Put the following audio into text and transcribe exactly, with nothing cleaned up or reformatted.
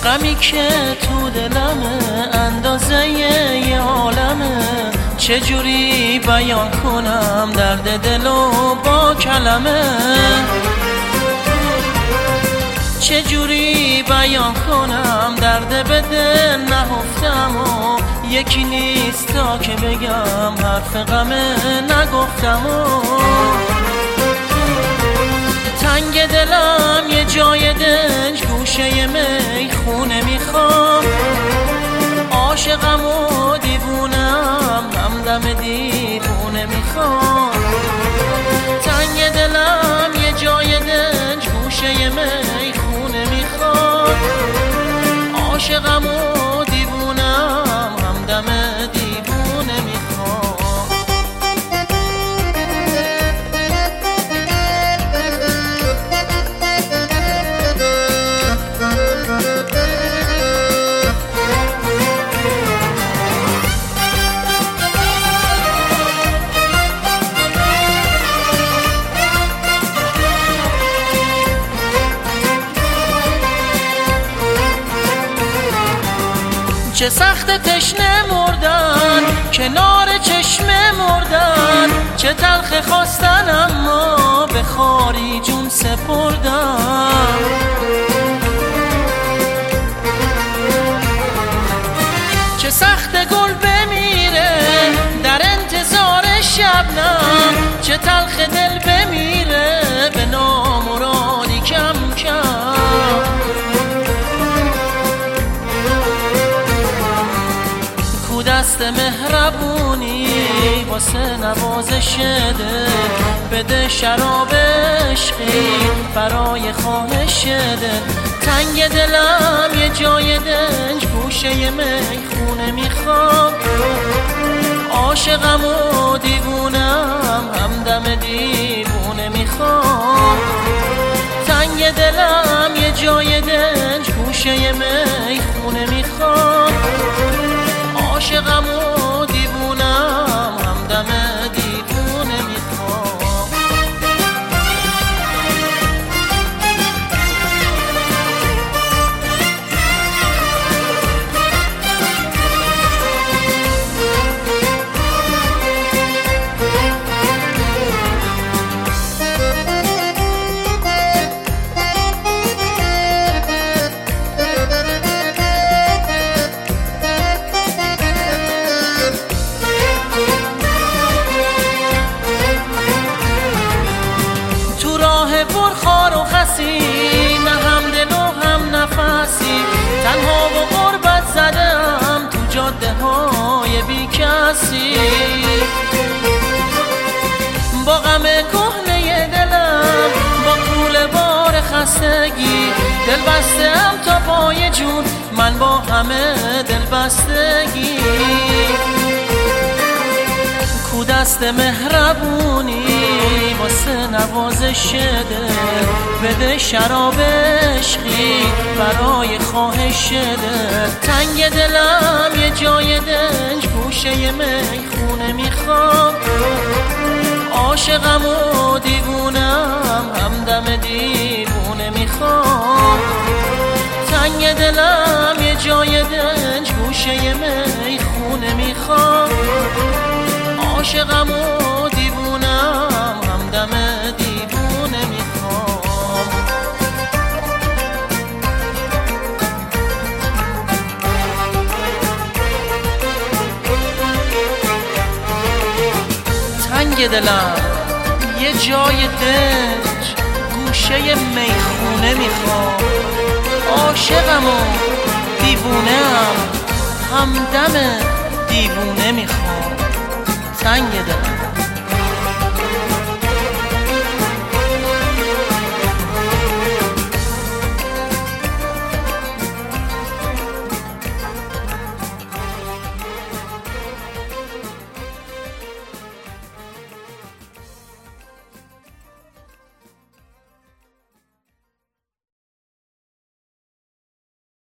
غمی که تو دلمه اندازه یه عالمه، چجوری بیان کنم درد دلو با کلمه، چجوری بیان کنم درد به دل نهفتم و یکی نیست تا که بگم حرف غمه نگفتم و تنگ دلم یه جای دنج گوشه می خونه میخوام، عاشقم و دیوونم همدم دیوونه میخوام، تنگ دلم یه جای دنج گوشه می خونه میخوام، عاشقم و دیوونم همدم دیوونه میخوام. چه سخت تشنه مردن کنار چشمه مردن، چه تلخ خواستن اما به خاری جون سپردن، چه سخت گل بمیره در انتظار شبنم، چه تلخ دل بمیره به نامرادی کم کم، دست مهربونی واسه نوازش ده، بده شراب عشقی برای خواهش ده، تنگ دلم یه جای دنج گوشه میخونه میخوام، عاشقم و دیوونم همدم دیوونه میخوام، تنگ دلم یه جای دنج گوشه میخونه میخوام، عاشقم و دیوونم همدم دیوونه میخوام. پرخار و خسی نه هم دل و هم نفسی، تنها و غربت زدم تو جاده های بی کسی، با غم کهنه دلم با کول بار خستگی، دل بستم تا پای جون من با همه دل بستگی، کو دست مهربونی واسه نوازش ده، بده شراب عشقی برای خواهش ده، تنگ دلم یه جای دنج گوشه میخونه میخوام، عاشقم و دیوونم همدم دیوونه میخوام، تنگ دلم یه جای دنج گوشه میخونه میخوام، عاشقم و دیوونم همدم دیوونه میخوام. تنگ دلم یه جای دنج گوشه میخونه میخوام، عاشقم و دیوونم همدم دیوونه میخوام، تنگ دلم